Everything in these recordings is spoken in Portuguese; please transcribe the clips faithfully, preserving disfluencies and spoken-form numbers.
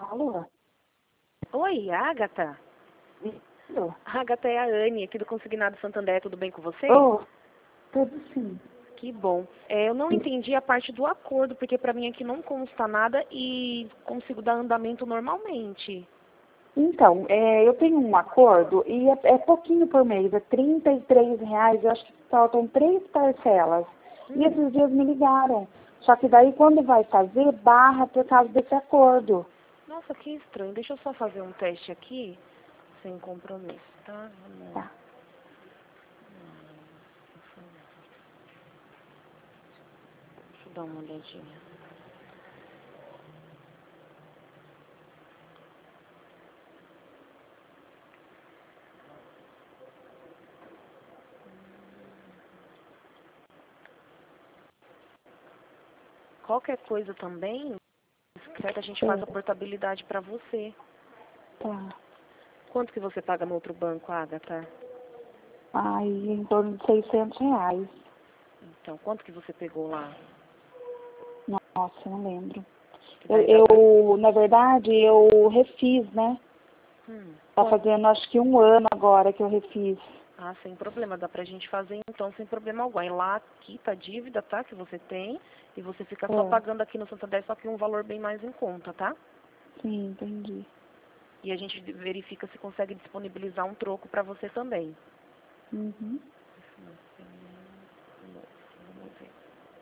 Alô? Oi, Agatha. Alô? Agatha é a Anne, aqui do Consignado Santander, tudo bem com você? Oh, tudo sim. Que bom. É, eu não entendi a parte do acordo, porque pra mim aqui não consta nada e consigo dar andamento normalmente. Então, é, eu tenho um acordo e é, é pouquinho por mês, é trinta e três reais, eu acho que faltam três parcelas. E Hum. esses dias me ligaram. Só que daí quando vai fazer, barra por causa desse acordo. Nossa, que estranho. Deixa eu só fazer um teste aqui, sem compromisso, tá? Vamos lá. Tá. Deixa eu dar uma olhadinha. Qualquer coisa também, certo, a gente faz a É, portabilidade pra você. tá. Quanto que você paga no outro banco, Agatha? Aí em torno de seiscentos reais. Então, quanto que você pegou lá? Nossa, não lembro. Que Eu, daí dá pra... eu, na verdade, eu refiz, né? Hum. Tá Bom, fazendo acho que um ano agora que eu refiz. ah, sem problema, dá pra gente fazer então sem problema algum. Aí lá quita a dívida, tá, que você tem, e você fica só É, pagando aqui no Santander, só que um valor bem mais em conta, tá? sim, entendi. E a gente verifica se consegue disponibilizar um troco pra você também. Uhum. Vamos ver.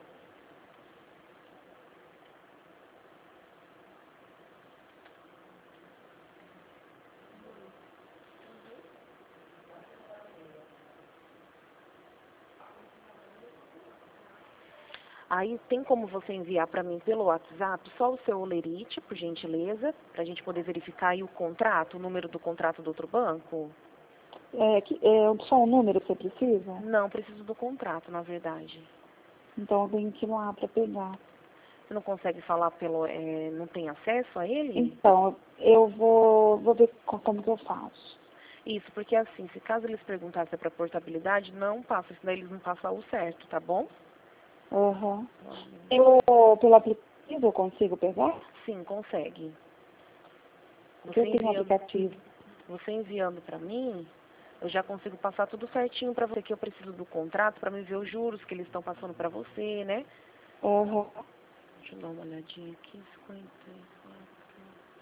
Aí tem como você enviar pra mim pelo WhatsApp só o seu olerite, por gentileza, pra gente poder verificar aí o contrato, o número do contrato do outro banco? É, que, é só um número que você precisa? Não, preciso do contrato, na verdade. Então eu tenho que ir lá para pegar. Você não consegue falar pelo... é, não tem acesso a ele? Então, eu vou, vou ver co- como que eu faço. Isso, porque assim, se caso eles perguntassem para portabilidade, não passa, senão eles não passam o certo, tá bom? Aham. Pelo, pelo aplicativo eu consigo pegar? Sim, consegue. Porque Você eu tenho um enviando, aplicativo. você enviando para mim, eu já consigo passar tudo certinho para você, que eu preciso do contrato para me ver os juros que eles estão passando para você, né? Aham. Deixa eu dar uma olhadinha aqui, cinquenta e quatro.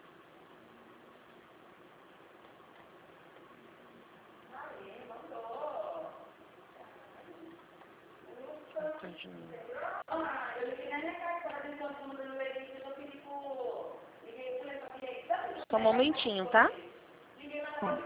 Continua. Só um momentinho, tá? Tá.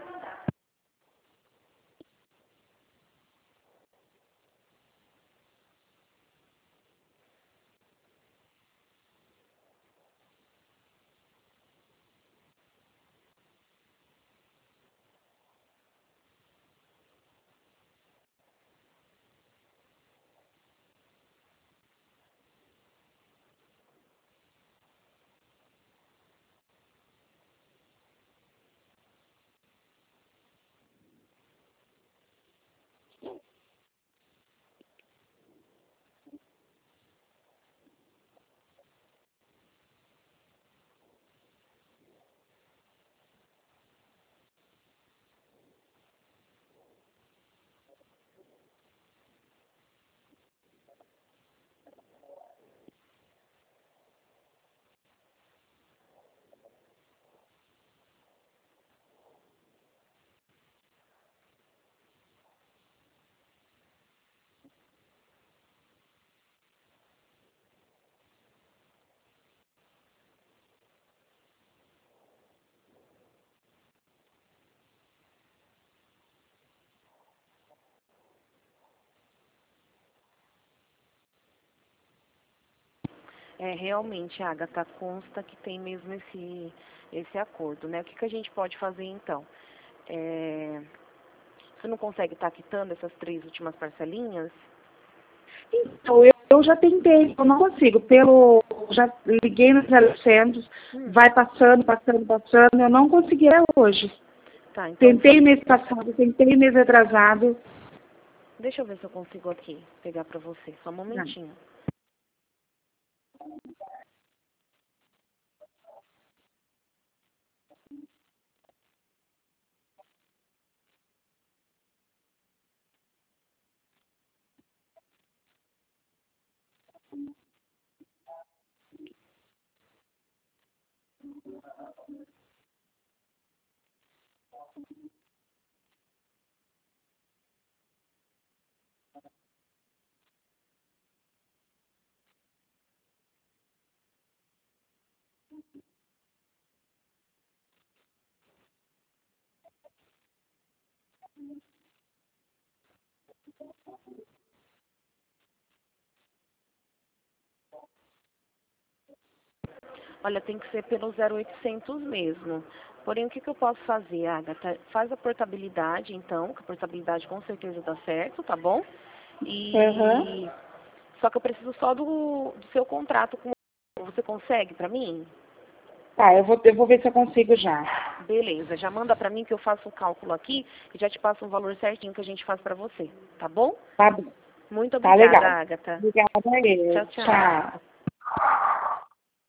É, realmente, Agatha, consta que tem mesmo esse, esse acordo, né? O que, que a gente pode fazer então? É, você não consegue estar quitando essas três últimas parcelinhas? Então, eu, eu já tentei, eu não consigo. Pelo, já liguei nos telecentros, Hum, vai passando, passando, passando, eu não consegui até hoje. tá, então Tentei mês passado, tentei mês atrasado. deixa eu ver se eu consigo aqui pegar pra você. Só um Não. momentinho. Olha, tem que ser pelo zero oitocentos mesmo. Porém, o que, que eu posso fazer, Agatha? Faz a portabilidade, então, que a portabilidade com certeza dá certo, tá bom? Aham. E só que eu preciso só do, do seu contrato com você consegue pra mim? Tá, eu vou, eu vou ver se eu consigo já. Beleza, já manda pra mim que eu faço o cálculo aqui e já te passo um valor certinho que a gente faz pra você, tá bom? Tá bom. Muito Tá obrigada, legal. Agatha. Obrigada, eu. Tchau, tchau. Tchau.